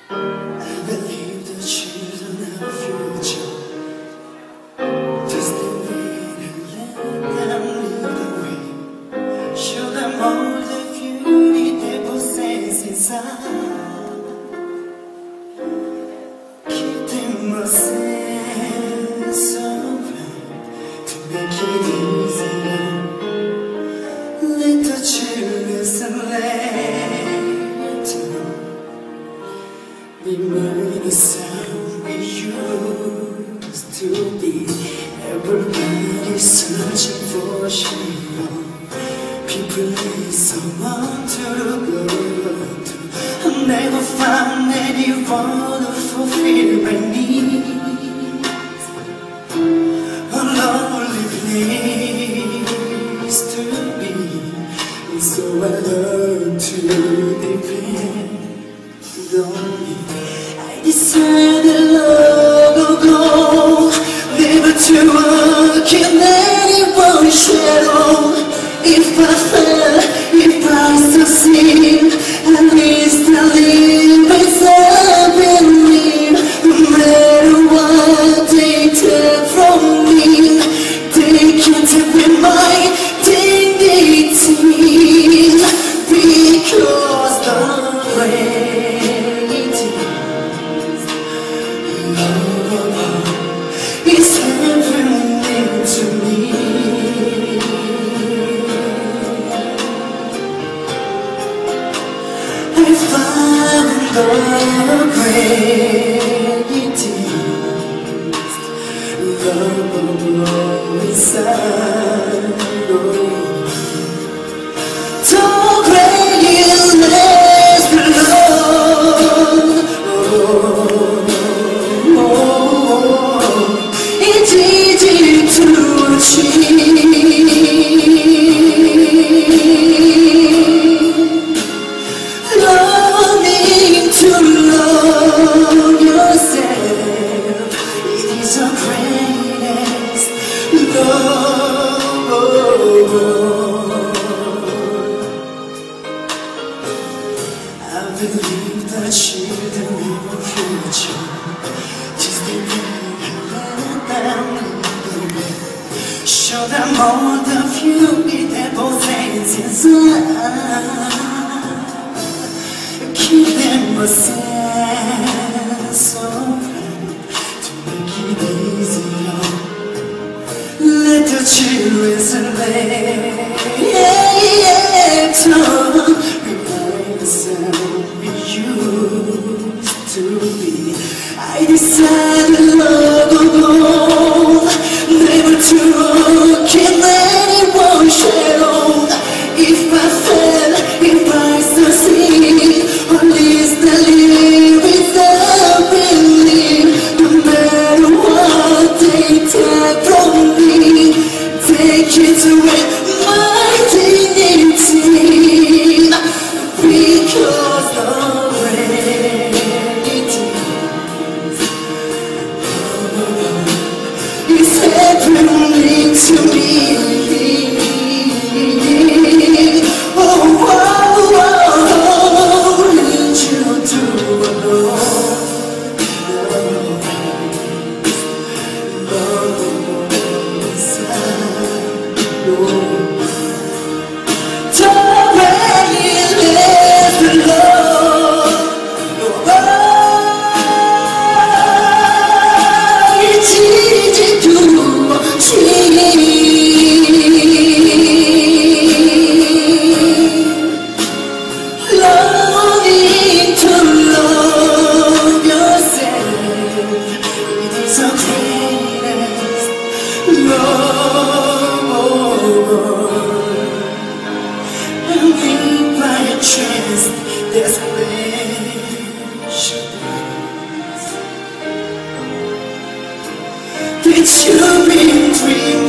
I believe the children have a future. Just lead and let them lead the way. Show them all the beauty they possess inside. Keep them a sense of pride to make it easier. Let the children later remind us how we used to be. Everybody's searching for a hero. People need someone to go to. I never found anyone to fulfill my needs. A lonely place to be, and so I learned to depend on me. I decided long ago never to walk in anyone's shadow. If I fell, if I succeed, at least I live as I believe. No matter what they take from me, they can't take away my dignity, because the reality is happening to me. I found the greatest love inside of me. The greatest love, it's easy to achieve. Learning to love yourself, it is the greatest love. I believe that children have a future. Just believe and let them lead the way. Show them all the beauty they possess inside. Keep them a sense of pride to make it easier. Let the children remind us how we used to be. I decided long ago never to look in anyone's shadow. If I fell, if I succeed, at least I live without belief. No matter what they take from me, take it away my dignity, because the reality is happening to me. That you've been dreaming